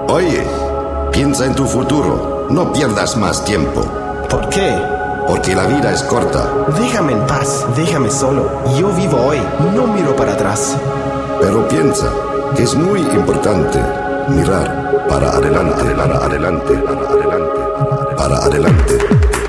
Oye, piensa en tu futuro. No pierdas más tiempo. ¿Por qué? Porque la vida es corta. Déjame en paz, déjame solo. Yo vivo hoy, no miro para atrás. Pero piensa que es muy importante mirar para adelante, para adelante, para adelante, para adelante.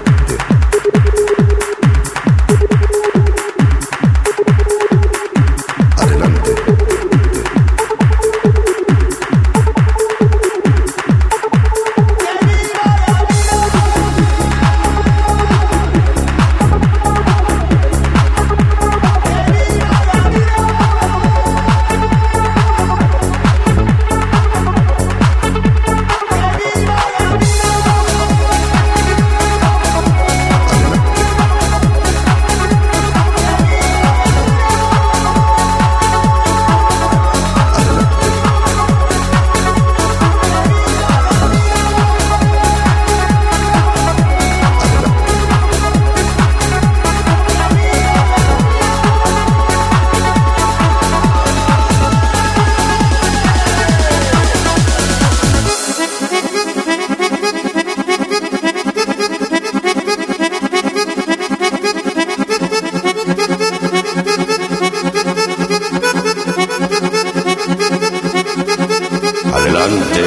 Adelante.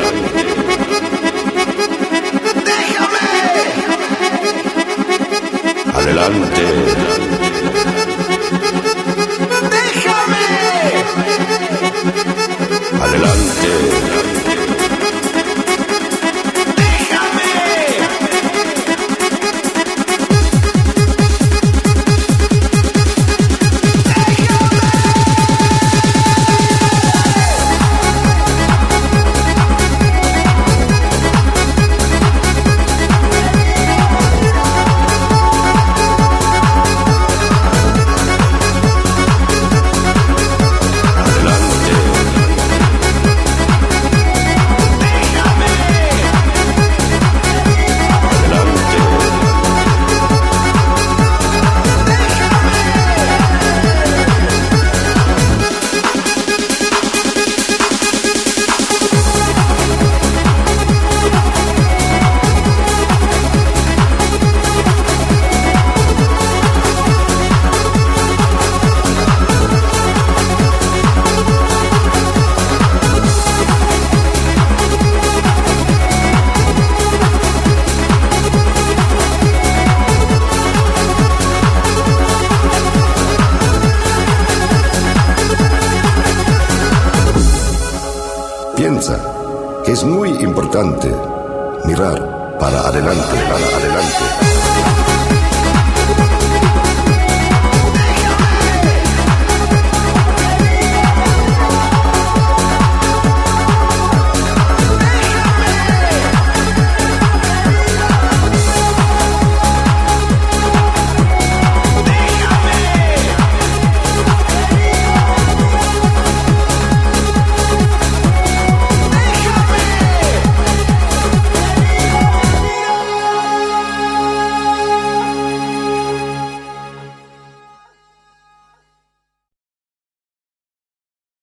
¡Déjame! Adelante. ¡Déjame! Adelante. Piensa que es muy importante mirar para adelante, para adelante.